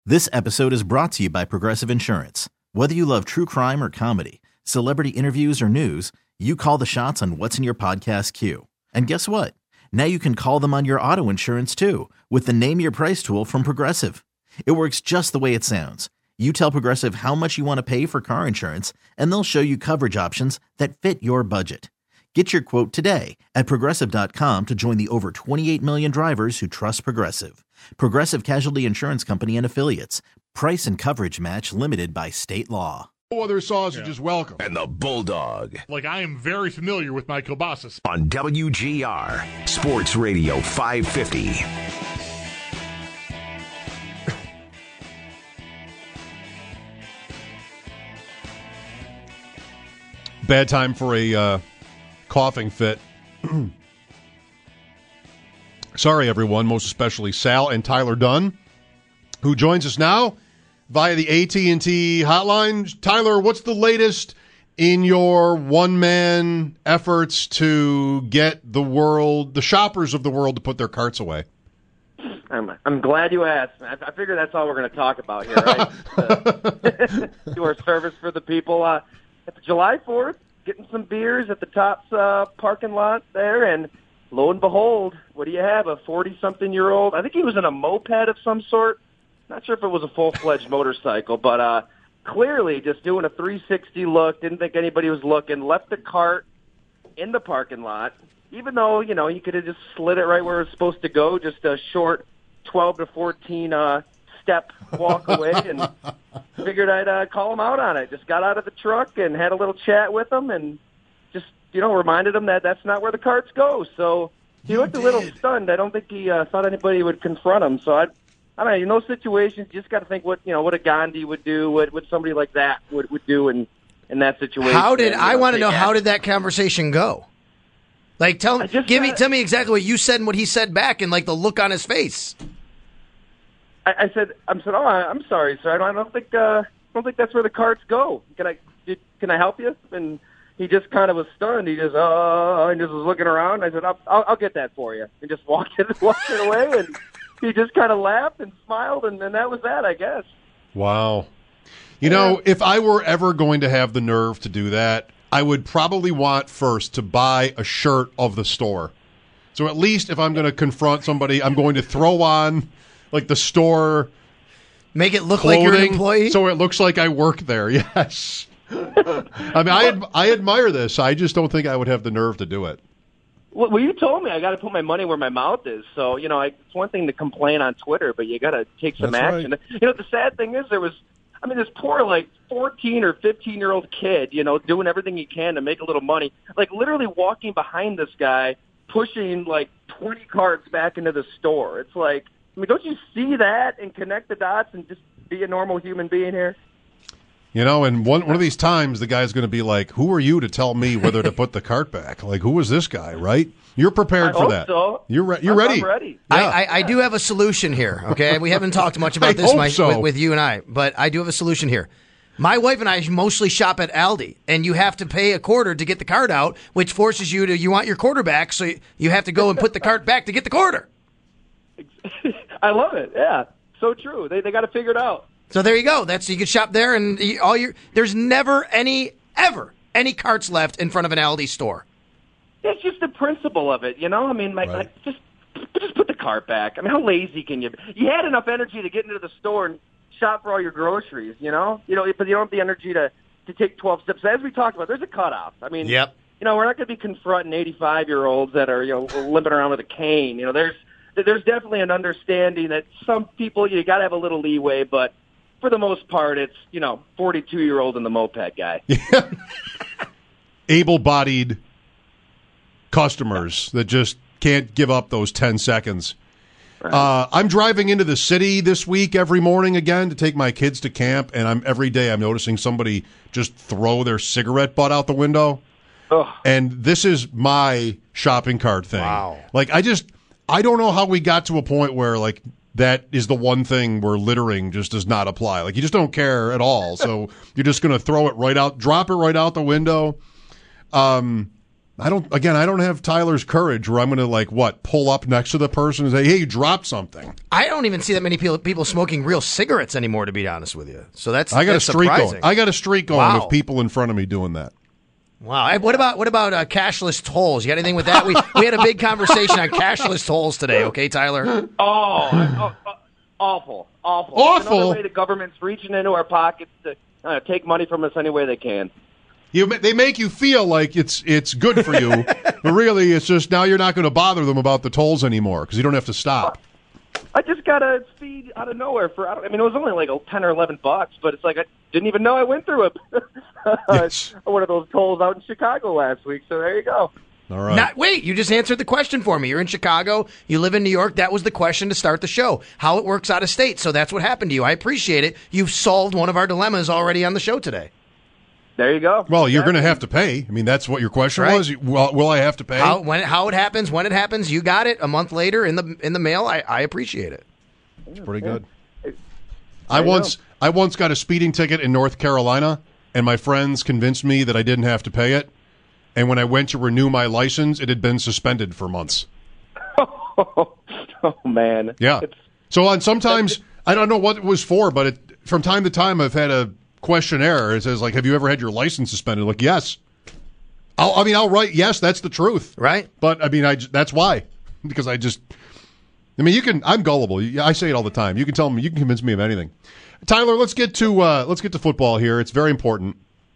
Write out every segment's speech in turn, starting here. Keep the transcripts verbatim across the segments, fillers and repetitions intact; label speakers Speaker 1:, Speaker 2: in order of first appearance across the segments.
Speaker 1: This episode is brought to you by Progressive Insurance. Whether you love true crime or comedy, celebrity interviews or news, you call the shots on what's in your podcast queue. And guess what? Now you can call them on your auto insurance too with the Name Your Price tool from Progressive. It works just the way it sounds. You tell Progressive how much you want to pay for car insurance, and they'll show you coverage options that fit your budget. Get your quote today at Progressive dot com to join the over twenty-eight million drivers who trust Progressive. Progressive Casualty Insurance Company and Affiliates. Price and coverage match limited by state law.
Speaker 2: No other sausage is welcome.
Speaker 3: And the Bulldog.
Speaker 4: Like, I am very familiar with my kielbasa.
Speaker 3: On W G R, Sports Radio five fifty.
Speaker 2: Bad time for a uh, coughing fit. Sorry, everyone, most especially Sal and Tyler Dunn, who joins us now via the A T and T hotline. Tyler, what's the latest in your one-man efforts to get the world, the shoppers of the world, to put their carts away?
Speaker 5: I'm, I'm glad you asked. I, I figure that's all we're going to talk about here, right? uh, do our service for the people. Uh, it's July fourth, getting some beers at the Tops uh, parking lot there, and lo and behold, what do you have? A forty-something-year-old. I think he was in a moped of some sort. Not sure if it was a full-fledged motorcycle, but uh, clearly just doing a three sixty look, didn't think anybody was looking, left the cart in the parking lot, even though, you know, you could have just slid it right where it was supposed to go, just a short twelve to fourteen uh, step walk away, and figured I'd uh, call him out on it. Just got out of the truck and had a little chat with him and just, you know, reminded him that that's not where the carts go. So he
Speaker 2: You
Speaker 5: looked
Speaker 2: did.
Speaker 5: a little stunned. I don't think he uh, thought anybody would confront him. So I, I don't know. In those situations, you just got to think what you know what a Gandhi would do, what what somebody like that would would do in in that situation.
Speaker 6: How did
Speaker 5: And,
Speaker 6: I
Speaker 5: you know,
Speaker 6: want to
Speaker 5: take
Speaker 6: know how
Speaker 5: action.
Speaker 6: did that conversation go? Like, tell
Speaker 5: I just
Speaker 6: give me
Speaker 5: got-
Speaker 6: tell me exactly what you said and what he said back, and like the look on his face.
Speaker 5: I, I said, I'm said, oh, I- I'm sorry, sir. I don't, I don't think, uh, I don't think that's where the carts go. Can I, did, can I help you? And he just kind of was stunned. He just, uh, and just was looking around. I said, I'll, I'll, I'll get that for you, and just walked it, walked it away. And he just kind of laughed and smiled, and, and that was that, I guess.
Speaker 2: Wow. You know, if I were ever going to have the nerve to do that, I would probably want first to buy a shirt of the store. So at least if I'm going to confront somebody, I'm going to throw on like the store
Speaker 6: Make it look like you're an
Speaker 2: clothing,
Speaker 6: employee.
Speaker 2: so it looks like I work there. Yes. I mean, I ad- I admire this. I just don't think I would have the nerve to do it.
Speaker 5: Well, well you told me I got to put my money where my mouth is. So, you know, I, it's one thing to complain on Twitter, but you got to take some
Speaker 2: That's
Speaker 5: action.
Speaker 2: right.
Speaker 5: You know, the sad thing is there was, I mean, this poor, like, fourteen or fifteen-year-old kid, you know, doing everything he can to make a little money, like, literally walking behind this guy, pushing, like, twenty carts back into the store. It's like, I mean, don't you see that and connect the dots and just be a normal human being here?
Speaker 2: You know, and one one of these times, the guy's going to be like, "Who are you to tell me whether to put the cart back? Like, who is this guy?" Right? You're prepared
Speaker 5: I
Speaker 2: for
Speaker 5: hope
Speaker 2: that.
Speaker 5: so.
Speaker 2: You're re- you're
Speaker 5: I'm,
Speaker 2: ready.
Speaker 5: I'm ready.
Speaker 2: Yeah.
Speaker 6: I, I, I do have a solution here, okay? We haven't talked much
Speaker 2: I
Speaker 6: about this
Speaker 2: hope
Speaker 6: my,
Speaker 2: so.
Speaker 6: with, with you and I, but I do have a solution here. My wife and I mostly shop at Aldi, and you have to pay a quarter to get the cart out, which forces you to, you want your quarter back, so you have to go and put the cart back to get the quarter.
Speaker 5: I love it. Yeah, so true. They they got to figure it out.
Speaker 6: So there you go. That's you can shop there, and you, all your there's never any, ever, any carts left in front of an Aldi store.
Speaker 5: It's just the principle of it, you know. I mean, like,
Speaker 2: Right.
Speaker 5: like just just put the cart back. I mean, how lazy can you be? You had enough energy to get into the store and shop for all your groceries, you know. You know, but you don't have the energy to to take twelve steps. As we talked about, there's a cutoff. I mean,
Speaker 6: Yep.
Speaker 5: you know, we're not going to be confronting eighty-five-year-olds that are, you know, limping around with a cane. You know, there's there's definitely an understanding that some people you got to have a little leeway, but for the most part, it's, you know, forty-two-year-old and the moped guy.
Speaker 2: Able-bodied customers that just can't give up those ten seconds. Uh, I'm driving into the city this week every morning again to take my kids to camp, and I'm every day I'm noticing somebody just throw their cigarette butt out the window.
Speaker 5: Ugh.
Speaker 2: And this is my shopping cart thing.
Speaker 6: Wow.
Speaker 2: Like, I just, I don't know how we got to a point where, like, that is the one thing where littering just does not apply. Like, you just don't care at all. So you're just going to throw it right out, drop it right out the window. Um, I don't. Again, I don't have Tyler's courage where I'm going to like what pull up next to the person and say, "Hey, you dropped something."
Speaker 6: I don't even see that many people people smoking real cigarettes anymore, to be honest with you. So that's
Speaker 2: I got
Speaker 6: that's
Speaker 2: a streak
Speaker 6: surprising.
Speaker 2: going. I got a streak going
Speaker 6: Wow.
Speaker 2: of people in front of me doing that.
Speaker 6: Wow. Hey, What about what about uh, cashless tolls? You got anything with that? We we had a big conversation on cashless tolls today. Okay, Tyler.
Speaker 5: Oh, oh, oh, awful, awful.
Speaker 2: Awful?
Speaker 5: Another way the government's reaching into our pockets to uh, take money from us any way they can.
Speaker 2: You, they make you feel like it's it's good for you, but really it's just now you're not going to bother them about the tolls anymore because you don't have to stop.
Speaker 5: I just got a speed out of nowhere for, I, don't, I mean, it was only like ten or eleven bucks, but it's like I didn't even know I went through it.
Speaker 2: Yes.
Speaker 5: One of those tolls out in Chicago last week, so there you go.
Speaker 2: All right.
Speaker 6: Not, wait, you just answered the question for me. You're in Chicago. You live in New York. That was the question to start the show. How it works out of state. So that's what happened to you. I appreciate it. You've solved one of our dilemmas already on the show today.
Speaker 5: There you go.
Speaker 2: Well, you're going to have to pay. I mean, that's what your question
Speaker 6: Right.
Speaker 2: was. Will, will I have to pay?
Speaker 6: How when how it happens, when it happens, you got it a month later in the in the mail. I, I appreciate it.
Speaker 2: It's pretty good.
Speaker 5: There
Speaker 2: I
Speaker 5: you
Speaker 2: once
Speaker 5: go.
Speaker 2: I once got a speeding ticket in North Carolina, and my friends convinced me that I didn't have to pay it. And when I went to renew my license, it had been suspended for months.
Speaker 5: oh, man.
Speaker 2: Yeah.
Speaker 5: It's,
Speaker 2: So on sometimes I don't know what it was for, but it, from time to time I've had a questionnaire. It says like, "Have you ever had your license suspended?" Like, yes. I'll, I mean, I'll write yes. That's the truth,
Speaker 6: Right?
Speaker 2: But I mean, I j- that's why because I just. I mean, you can. I'm gullible. I say it all the time. You can tell me. You can convince me of anything. Tyler, let's get to uh, let's get to football here. It's very important.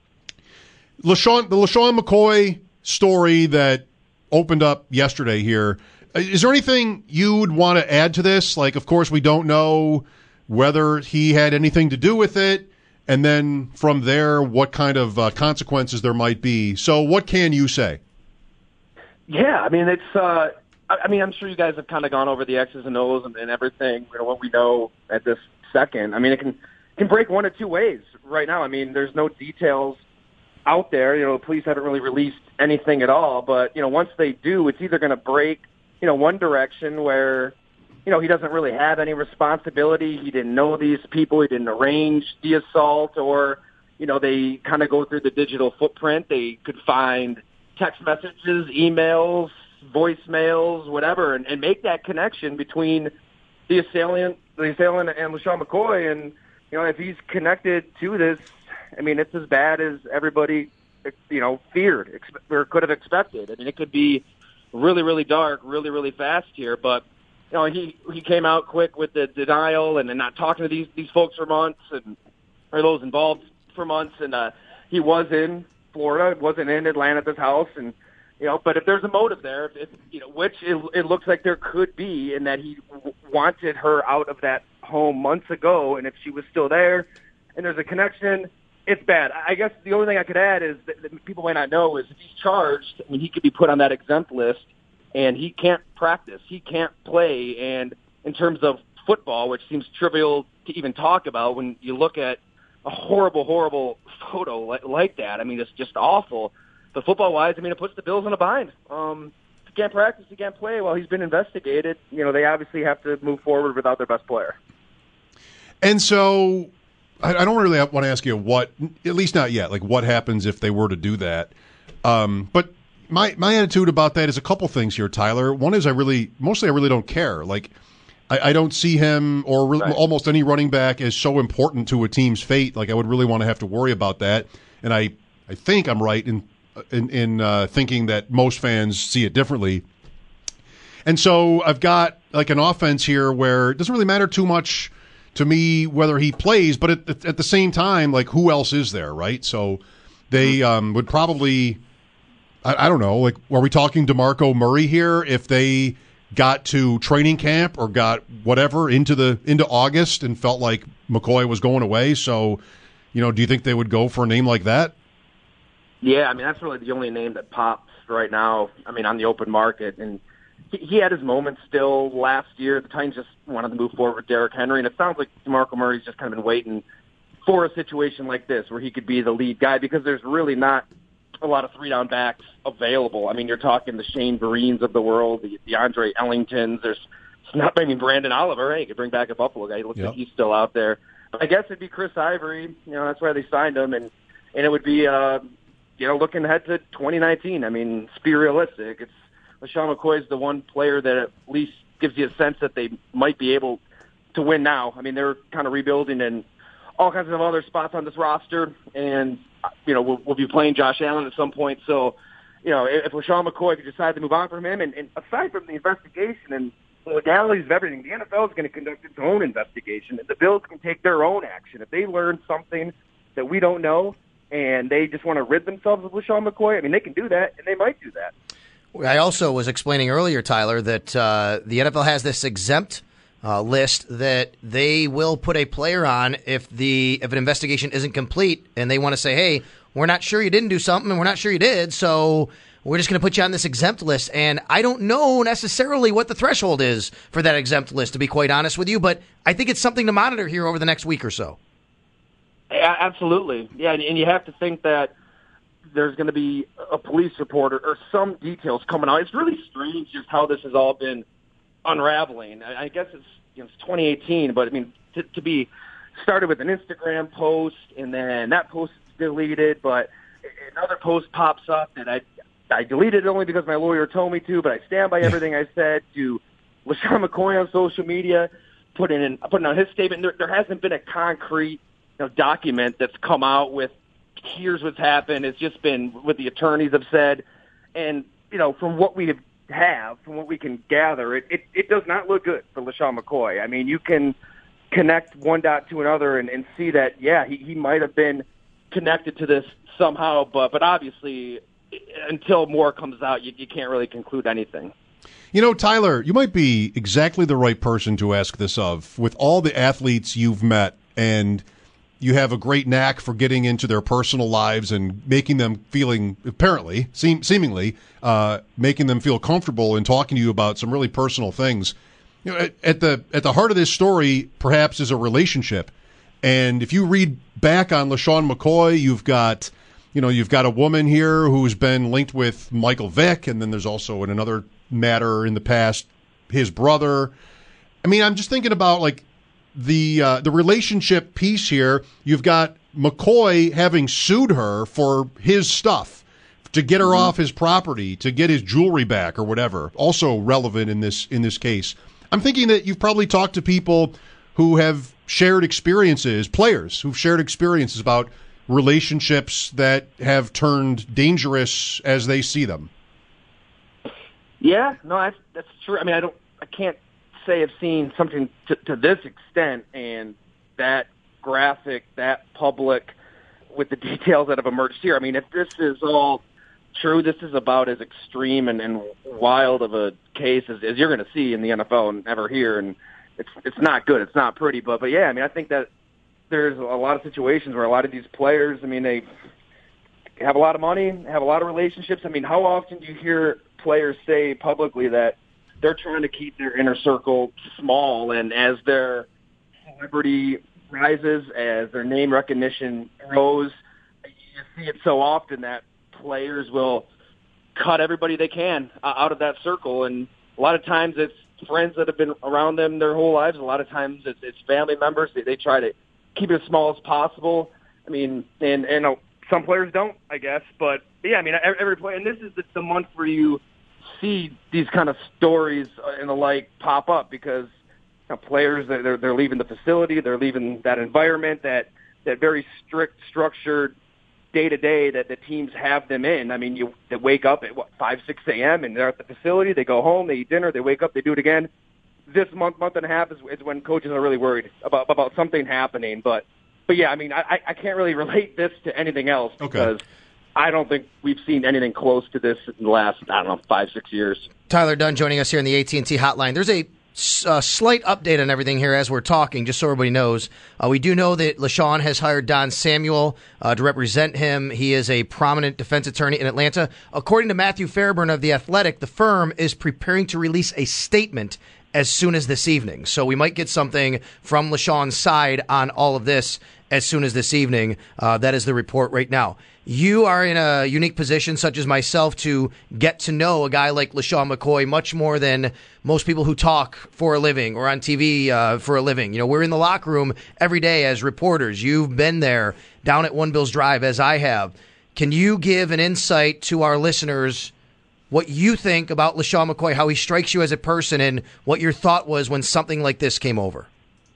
Speaker 2: LeSean, the LeSean McCoy story that opened up yesterday here. Is there anything you would want to add to this? Like, of course, we don't know whether he had anything to do with it, and then from there, what kind of uh, consequences there might be. So, what can you say?
Speaker 5: yeah, I mean, it's, uh, I I mean, I'm sure you guys have kind of gone over the X's and O's and, and everything, you know, what we know at this second. I mean, it can, can break one of two ways right now. I mean, there's no details out there. You know, the police haven't really released anything at all, but, you know, once they do, it's either going to break, you know, one direction where, you know, he doesn't really have any responsibility. He didn't know these people. He didn't arrange the assault, or, you know, they kind of go through the digital footprint. They could find text messages, emails, voicemails, whatever, and, and make that connection between the assailant, the assailant and LeSean McCoy. And, you know, if he's connected to this, I mean, it's as bad as everybody, you know, feared or could have expected. I mean, it could be really, really dark, really, really fast here. But, you know, he, he came out quick with the denial and, and not talking to these, these folks for months, and or those involved for months. And uh, he was in Florida, wasn't in Atlanta at this house. And, you know, but if there's a motive there, if, you know, which it, it looks like there could be, in that he w- wanted her out of that home months ago, and if she was still there and there's a connection, it's bad. I guess the only thing I could add is that, that people might not know is if he's charged, I mean, he could be put on that exempt list, and he can't practice. He can't play. And in terms of football, which seems trivial to even talk about when you look at a horrible, horrible photo like, like that, I mean, it's just awful. But football-wise, I mean, it puts the Bills in a bind. Um, if he can't practice, he can't play. While he's been investigated, you know, they obviously have to move forward without their best player.
Speaker 2: And so I, I don't really want to ask you what, at least not yet, like what happens if they were to do that. Um, but my my attitude about that is a couple things here, Tyler. One is I really, mostly I really don't care. Like, I, I don't see him or really,
Speaker 5: Right.
Speaker 2: almost any running back as so important to a team's fate. Like, I would really want to have to worry about that. And I, I think I'm right in in, in uh, thinking that most fans see it differently. And so I've got like an offense here where it doesn't really matter too much to me whether he plays, but at, at the same time, like, who else is there, right? So they um, would probably, I, I don't know, like, are we talking DeMarco Murray here? If they got to training camp or got whatever into the into August and felt like McCoy was going away, so, you know, do you think they would go for a name like that?
Speaker 5: Yeah, I mean, that's really the only name that pops right now, I mean, on the open market. And he, he had his moments still last year. The Titans just wanted to move forward with Derrick Henry, and it sounds like DeMarco Murray's just kind of been waiting for a situation like this where he could be the lead guy, because there's really not a lot of three-down backs available. I mean, you're talking the Shane Vereens of the world, the, the Andre Ellingtons. There's not, I mean, Brandon Oliver, hey, you could bring back a Buffalo guy. He looks
Speaker 2: Yep.
Speaker 5: like he's still out there. But I guess it'd be Chris Ivory. You know, that's why they signed him, and, and it would be uh, you know, looking ahead to twenty nineteen, I mean, let's be realistic. It's LaShawn McCoy is the one player that at least gives you a sense that they might be able to win now. I mean, they're kind of rebuilding in all kinds of other spots on this roster, and, you know, we'll, we'll be playing Josh Allen at some point. So, you know, if LaShawn McCoy, if you decide to move on from him, and, and aside from the investigation and the legalities of everything, the N F L is going to conduct its own investigation, and the Bills can take their own action. If they learn something that we don't know and they just want to rid themselves of LaShawn McCoy, I mean, they can do that, and they might do that.
Speaker 6: I also was explaining earlier, Tyler, that uh, the N F L has this exempt uh, list that they will put a player on if the if an investigation isn't complete and they want to say, hey, we're not sure you didn't do something and we're not sure you did, so we're just going to put you on this exempt list. And I don't know necessarily what the threshold is for that exempt list, to be quite honest with you, but I think it's something to monitor here over the next week or so.
Speaker 5: Yeah, absolutely. Yeah, and you have to think that there's going to be a police report or, or some details coming out. It's really strange just how this has all been unraveling. I, I guess it's, you know, it's twenty eighteen, but I mean, to, to be started with an Instagram post and then that post is deleted, but another post pops up and I I deleted it only because my lawyer told me to, but I stand by everything I said. To LaShawn McCoy on social media, putting in putting out his statement. There, there hasn't been a concrete, you know, document that's come out with, here's what's happened. It's just been what the attorneys have said. And, you know, from what we have, from what we can gather, it, it, it does not look good for LaShawn McCoy. I mean, you can connect one dot to another and, and see that, yeah, he, he might have been connected to this somehow, but, but obviously until more comes out, you, you can't really conclude anything.
Speaker 2: You know, Tyler, you might be exactly the right person to ask this of. With all the athletes you've met, and you have a great knack for getting into their personal lives and making them feeling, apparently, seem, seemingly, uh, making them feel comfortable in talking to you about some really personal things. You know, at, at the at the heart of this story, perhaps, is a relationship. And if you read back on LaShawn McCoy, you've got, you know, you've got a woman here who's been linked with Michael Vick, and then there's also in another matter in the past, his brother. I mean, I'm just thinking about, like, the uh, the relationship piece here. You've got McCoy having sued her for his stuff, to get her mm-hmm. off his property, to get his jewelry back or whatever. Also relevant in this in this case. I'm thinking that you've probably talked to people who have shared experiences, players who've shared experiences about relationships that have turned dangerous as they see them.
Speaker 5: Yeah, no, that's, that's true. I mean, I don't, I can't say I've seen something to, to this extent and that graphic, that public, with the details that have emerged here. I mean, if this is all true, this is about as extreme and, and wild of a case as, as you're going to see in the N F L and ever here. And it's it's not good. It's not pretty. But but yeah, I mean, I think that there's a lot of situations where a lot of these players, I mean, they have a lot of money, have a lot of relationships. I mean, how often do you hear players say publicly that they're trying to keep their inner circle small, and as their celebrity rises, as their name recognition grows, you see it so often that players will cut everybody they can out of that circle. And a lot of times it's friends that have been around them their whole lives. A lot of times it's, it's family members. They, they try to keep it as small as possible. I mean, and, and uh, some players don't, I guess. But, yeah, I mean, every, every player, and this is the, the month where you see these kind of stories and the like pop up, because you know, players, they're, they're leaving the facility, they're leaving that environment, that, that very strict, structured day-to-day that the teams have them in. I mean, you they wake up at, what, five, six a.m., and they're at the facility, they go home, they eat dinner, they wake up, they do it again. This month, month and a half is, is when coaches are really worried about about something happening. But, but yeah, I mean, I, I can't really relate this to anything else,
Speaker 2: okay,
Speaker 5: because I don't think we've seen anything close to this in the last, I don't know, five, six years.
Speaker 6: Tyler Dunne joining us here in the A T and T hotline. There's a uh, slight update on everything here as we're talking, just so everybody knows. Uh, we do know that LaShawn has hired Don Samuel uh, to represent him. He is a prominent defense attorney in Atlanta. According to Matthew Fairburn of The Athletic, the firm is preparing to release a statement as soon as this evening. So we might get something from LaShawn's side on all of this as soon as this evening. Uh, that is the report right now. You are in a unique position, such as myself, to get to know a guy like LaShawn McCoy much more than most people who talk for a living or on T V uh, for a living. You know, we're in the locker room every day as reporters. You've been there down at One Bills Drive, as I have. Can you give an insight to our listeners what you think about LeSean McCoy, how he strikes you as a person, and what your thought was when something like this came over?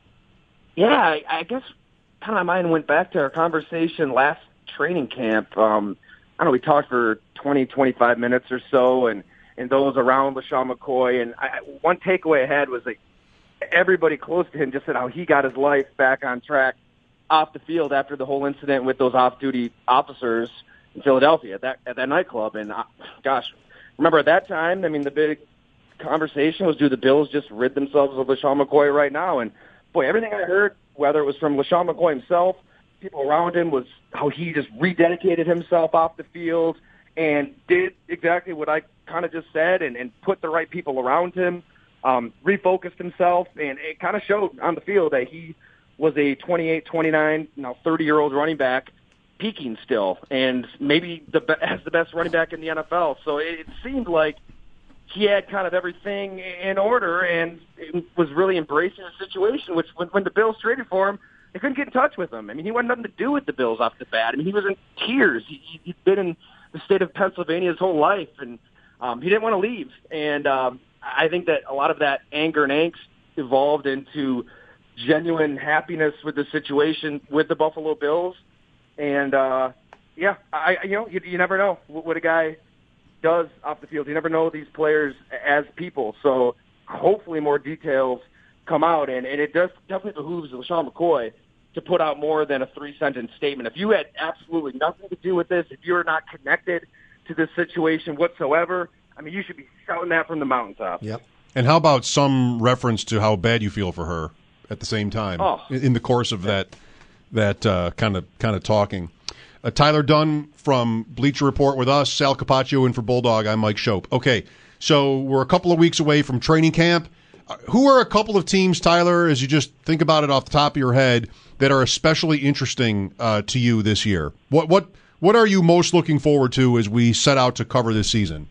Speaker 5: Yeah, I, I guess kind of my mind went back to our conversation last training camp. Um, I don't know, we talked for twenty, twenty-five minutes or so, and, and those around LeSean McCoy. And I, one takeaway I had was like everybody close to him just said how he got his life back on track off the field after the whole incident with those off-duty officers in Philadelphia at that, at that nightclub. And, uh, gosh, remember at that time, I mean, the big conversation was, do the Bills just rid themselves of LeSean McCoy right now? And, boy, everything I heard, whether it was from LeSean McCoy himself, people around him, was how he just rededicated himself off the field and did exactly what I kind of just said and, and put the right people around him, um, refocused himself, and it kind of showed on the field that he was a twenty-eight, twenty-nine, now thirty-year-old running back peaking still, and maybe the as the best running back in the N F L. So it, it seemed like he had kind of everything in order and was really embracing the situation, which when, when the Bills traded for him, they couldn't get in touch with him. I mean, he wanted nothing to do with the Bills off the bat. I mean, he was in tears. He, he'd been in the state of Pennsylvania his whole life, and um, he didn't want to leave. And um, I think that a lot of that anger and angst evolved into genuine happiness with the situation with the Buffalo Bills. And, uh, yeah, I, you know, you, you never know what a guy does off the field. You never know these players as people. So hopefully more details come out, and, and it does definitely behooves LeSean McCoy to put out more than a three-sentence statement. If you had absolutely nothing to do with this, if you're not connected to this situation whatsoever, I mean, you should be shouting that from the mountaintop.
Speaker 6: Yep.
Speaker 2: And how about some reference to how bad you feel for her at the same time
Speaker 5: oh.
Speaker 2: in, in the course of that that uh, kind of kind of talking? Uh, Tyler Dunne from Bleacher Report with us, Sal Capaccio in for Bulldog. I'm Mike Shope. Okay, so we're a couple of weeks away from training camp. Uh, who are a couple of teams, Tyler, as you just think about it off the top of your head, that are especially interesting uh, to you this year? What what what are you most looking forward to as we set out to cover this season?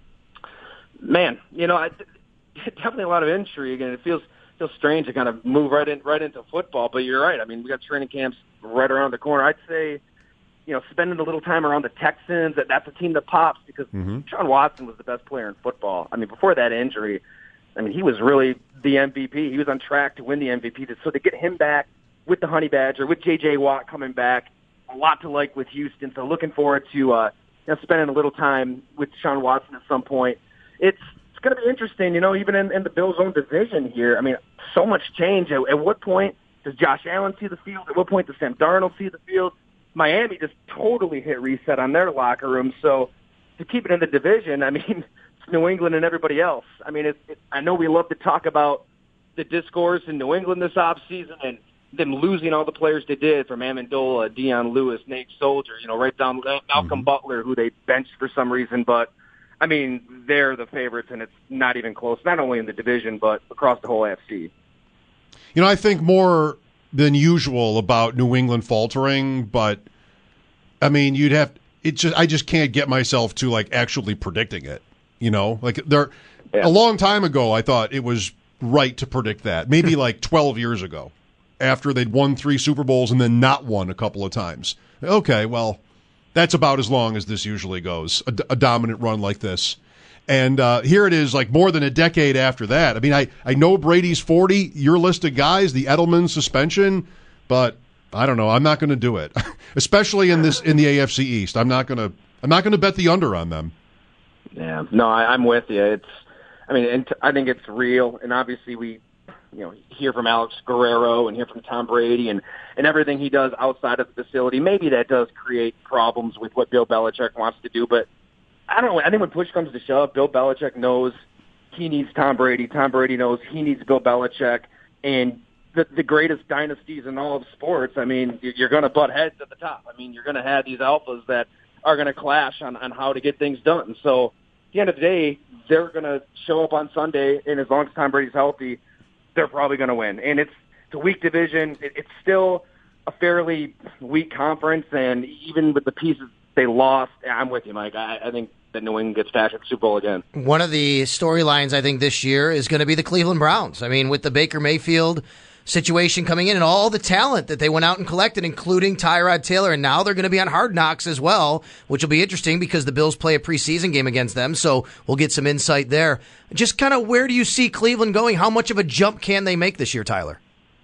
Speaker 5: Man, you know, I, definitely a lot of intrigue, and it feels feels strange to kind of move right in right into football. But you're right. I mean, we got training camps right around the corner. I'd say, you know, spending a little time around the Texans, that that's a team that pops because mm-hmm. Sean Watson was the best player in football. I mean, before that injury, I mean, he was really the M V P. He was on track to win the M V P. So to get him back with the Honey Badger, with J J Watt coming back, a lot to like with Houston. So looking forward to uh, you know, spending a little time with Sean Watson at some point. It's it's going to be interesting, you know, even in, in the Bills' own division here. I mean, so much change. At, at what point does Josh Allen see the field? At what point does Sam Darnold see the field? Miami just totally hit reset on their locker room. So to keep it in the division, I mean, it's New England and everybody else. I mean, it, it, I know we love to talk about the discourse in New England this offseason and them losing all the players they did, from Amendola, Deion Lewis, Nate Soldier, you know, right down Malcolm mm-hmm. Butler, who they benched for some reason. But, I mean, they're the favorites, and it's not even close, not only in the division, but across the whole A F C.
Speaker 2: You know, I think more than usual about New England faltering, but, I mean, you'd have – it just I just can't get myself to, like, actually predicting it, you know? Like, there yeah. a long time ago, I thought it was right to predict that, maybe like twelve years ago, after they'd won three Super Bowls and then not won a couple of times. Okay, well, that's about as long as this usually goes, a, a dominant run like this. And uh, here it is, like more than a decade after that. I mean, I, I know Brady's forty, your list of guys, the Edelman suspension, but I don't know. I'm not going to do it, especially in this in the A F C East. I'm not going to I'm not going to bet the under on them.
Speaker 5: Yeah, no, I, I'm with you. It's, I mean, and t- I think it's real, and obviously we, you know, hear from Alex Guerrero and hear from Tom Brady and, and everything he does outside of the facility. Maybe that does create problems with what Bill Belichick wants to do, but I don't know. I think when push comes to shove, Bill Belichick knows he needs Tom Brady. Tom Brady knows he needs Bill Belichick. And the, the greatest dynasties in all of sports, I mean, you're going to butt heads at the top. I mean, you're going to have these alphas that are going to clash on, on how to get things done. So at the end of the day, they're going to show up on Sunday, and as long as Tom Brady's healthy, they're probably going to win. And it's, it's a weak division. It, it's still a fairly weak conference, and even with the pieces they lost, I'm with you, Mike. I, I think that New England gets back at the Super Bowl again.
Speaker 6: One of the storylines, I think, this year is going to be the Cleveland Browns. I mean, with the Baker Mayfield situation coming in and all the talent that they went out and collected, including Tyrod Taylor. And now they're going to be on Hard Knocks as well, which will be interesting because the Bills play a preseason game against them. So we'll get some insight there. Just kind of where do you see Cleveland going? How much of a jump can they make this year, Tyler?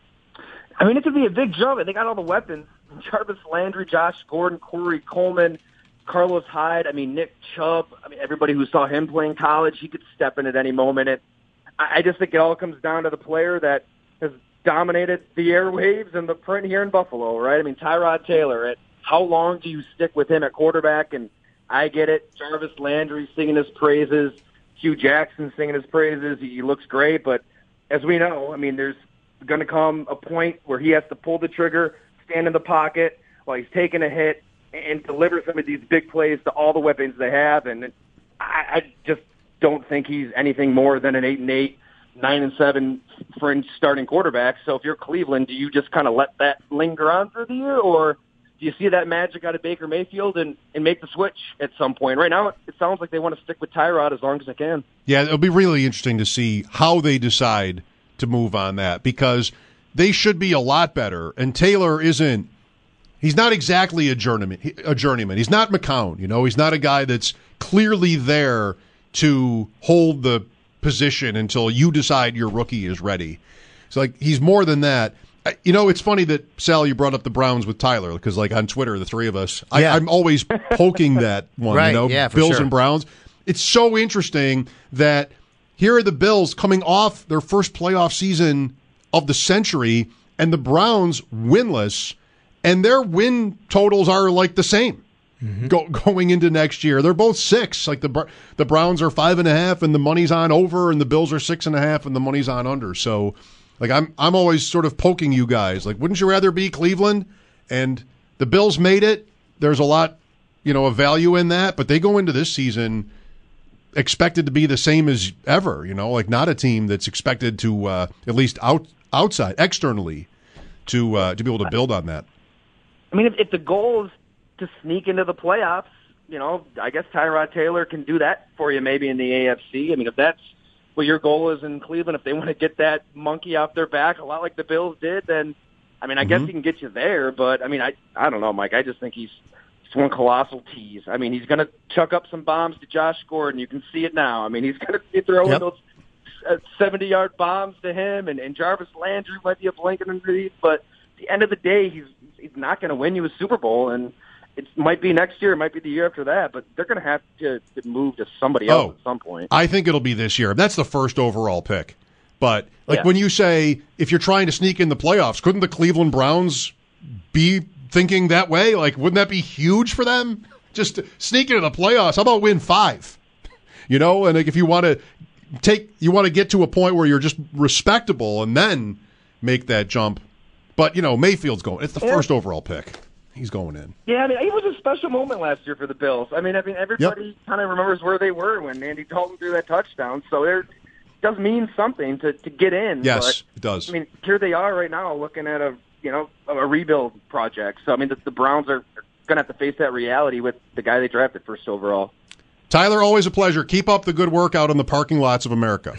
Speaker 5: I mean, it could be a big jump. They got all the weapons. Jarvis Landry, Josh Gordon, Corey Coleman, Carlos Hyde. I mean, Nick Chubb. I mean, everybody who saw him play in college, he could step in at any moment. And I just think it all comes down to the player that has dominated the airwaves and the print here in Buffalo, right? I mean, Tyrod Taylor. At how long do you stick with him at quarterback? And I get it. Jarvis Landry singing his praises. Hugh Jackson singing his praises. He looks great. But as we know, I mean, there's going to come a point where he has to pull the trigger, stand in the pocket while he's taking a hit, and deliver some of these big plays to all the weapons they have. And I, I just don't think he's anything more than an eight and eight, nine and seven fringe starting quarterback. So if you're Cleveland, do you just kind of let that linger on through the year, or do you see that magic out of Baker Mayfield and, and make the switch at some point? Right now, it sounds like they want to stick with Tyrod as long as they can.
Speaker 2: Yeah, it'll be really interesting to see how they decide to move on that, because they should be a lot better. And Taylor isn't. He's not exactly a journeyman. A journeyman. He's not McCown. You know, he's not a guy that's clearly there to hold the position until you decide your rookie is ready. So, like, he's more than that. You know, it's funny that, Sal, you brought up the Browns with Tyler, because, like, on Twitter, the three of us, yeah. I, I'm always poking that one,
Speaker 6: right,
Speaker 2: you know,
Speaker 6: yeah, for
Speaker 2: Bills
Speaker 6: sure.
Speaker 2: and Browns. It's so interesting that here are the Bills coming off their first playoff season of the century, and the Browns winless, and their win totals are like the same mm-hmm. go, going into next year. They're both six. Like the the Browns are five and a half, and the money's on over, and the Bills are six and a half, and the money's on under. So, like I'm I'm always sort of poking you guys. Like, wouldn't you rather be Cleveland? And the Bills made it. There's a lot, you know, of value in that, but they go into this season expected to be the same as ever. You know, like not a team that's expected to uh, at least out outside externally to uh, to be able to build on that.
Speaker 5: I mean, if, if the goal is to sneak into the playoffs, you know, I guess Tyrod Taylor can do that for you maybe in the A F C. I mean, if that's what your goal is in Cleveland, if they want to get that monkey off their back, a lot like the Bills did, then, I mean, I mm-hmm. guess he can get you there. But, I mean, I I don't know, Mike. I just think he's, he's one colossal tease. I mean, he's going to chuck up some bombs to Josh Gordon. You can see it now. I mean, he's going to be throwing yep. those seventy-yard bombs to him, and, and Jarvis Landry might be a blanket underneath. But at the end of the day, he's he's not going to win you a Super Bowl, and it might be next year, it might be the year after that, but they're going to have to, to move to somebody else oh, at some point.
Speaker 2: I think it'll be this year. That's the first overall pick. But like
Speaker 5: yeah.
Speaker 2: when you say if you're trying to sneak in the playoffs, couldn't the Cleveland Browns be thinking that way? Like, wouldn't that be huge for them? Just sneak into the playoffs. How about win five? You know, and like if you want to take, you want to get to a point where you're just respectable and then make that jump. But, you know, Mayfield's going. It's the yeah. first overall pick. He's going in.
Speaker 5: Yeah, I mean, it was a special moment last year for the Bills. I mean, I mean, everybody yep. kind of remembers where they were when Andy Dalton threw that touchdown. So it does mean something to, to get in.
Speaker 2: Yes,
Speaker 5: but,
Speaker 2: it does.
Speaker 5: I mean, here they are right now looking at a, you know, a rebuild project. So, I mean, the, the Browns are going to have to face that reality with the guy they drafted first overall.
Speaker 2: Tyler, always a pleasure. Keep up the good work out in the parking lots of America.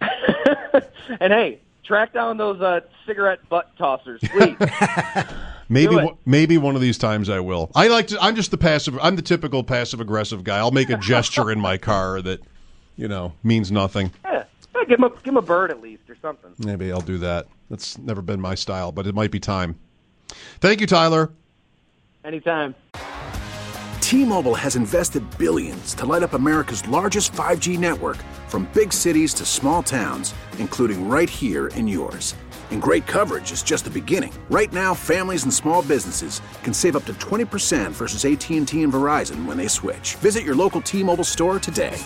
Speaker 5: And, hey, track down those uh, cigarette butt tossers, please.
Speaker 2: maybe maybe one of these times I will. I like to. I'm just the passive. I'm the typical passive aggressive guy. I'll make a gesture in my car that, you know, means nothing.
Speaker 5: Yeah, yeah give him a give him a bird at least or something.
Speaker 2: Maybe I'll do that. That's never been my style, but it might be time. Thank you, Tyler.
Speaker 5: Anytime.
Speaker 7: T-Mobile has invested billions to light up America's largest five G network, from big cities to small towns, including right here in yours. And great coverage is just the beginning. Right now, families and small businesses can save up to twenty percent versus A T and T and Verizon when they switch. Visit your local T-Mobile store today.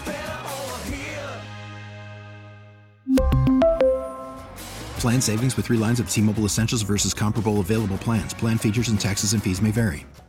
Speaker 8: Plan savings with three lines of T-Mobile Essentials versus comparable available plans. Plan features and taxes and fees may vary.